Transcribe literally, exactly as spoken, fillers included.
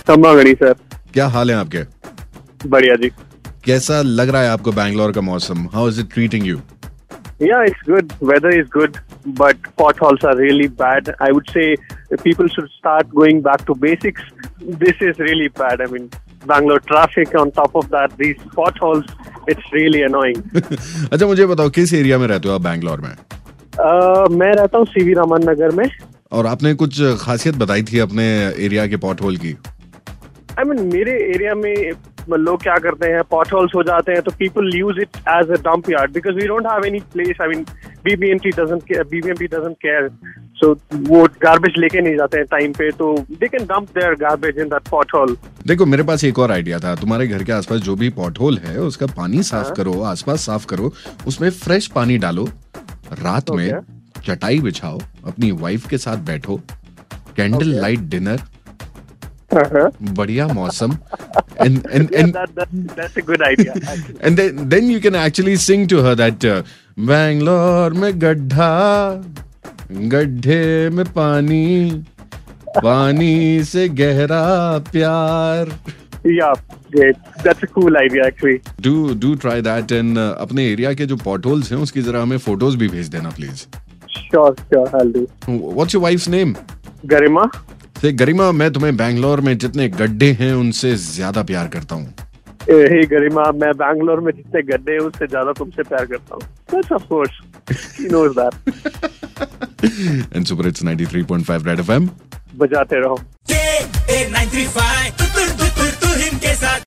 तम्बागड़ी sir. क्या हाल है आपके? बढ़िया जी। कैसा लग रहा है आपको बैंगलोर का मौसम? How is it treating you? Yeah, it's good. Weather is good, but potholes are really bad. I would say people should start going back to basics. This is really bad. I mean, Bangalore traffic on top of that, these potholes, it's really annoying. अच्छा, मुझे बताओ किस area में रहते हो आप बैंगलोर में? uh, मैं रहता हूँ सीवी रामन नगर में। और आपने कुछ खासियत बताई थी अपने एरिया के पॉटहोल की। आई I मीन mean, मेरे एरिया में लोग क्या करते हैं, पॉटहोल्स हो जाते हैं तो people use it as a dump yard because we don't have any place. I mean BBMP doesn't BBMP doesn't care, so वो गार्बेज लेके नहीं जाते हैं टाइम पे, तो they can dump their garbage in that pothole. देखो, मेरे पास एक और आइडिया था। तुम्हारे घर के आसपास जो भी पॉटहोल है उसका पानी साफ हाँ? करो, आसपास साफ करो, उसमें फ्रेश पानी डालो, रात okay. में चटाई बिछाओ, अपनी वाइफ के साथ बैठो, कैंडल लाइट डिनर, Uh-huh. बढ़िया मौसम, and and Yeah, and that, that, that's a good idea. and then then you can actually sing to her that uh, Bangalore में गड्ढा, गड्ढे में पानी, पानी से गहरा प्यार। Yeah, great. That's a cool idea actually. Do do try that and uh, अपने एरिया के जो पॉटहोल्स हैं उसकी जरा हमें फोटोज भी भेज देना please. Sure, sure, I'll do. What's your wife's name? Garima. से गरिमा, मैं तुम्हें बैंगलोर में जितने गड्ढे हैं उनसे ज्यादा प्यार करता हूँ। हे गरिमा, मैं बैंगलोर में जितने गड्ढे हैं उससे ज्यादा तुमसे प्यार करता हूँ। Yes, of course. She knows that. And Super Hits ninety-three point five Red F M बजाते रहो। ninety-five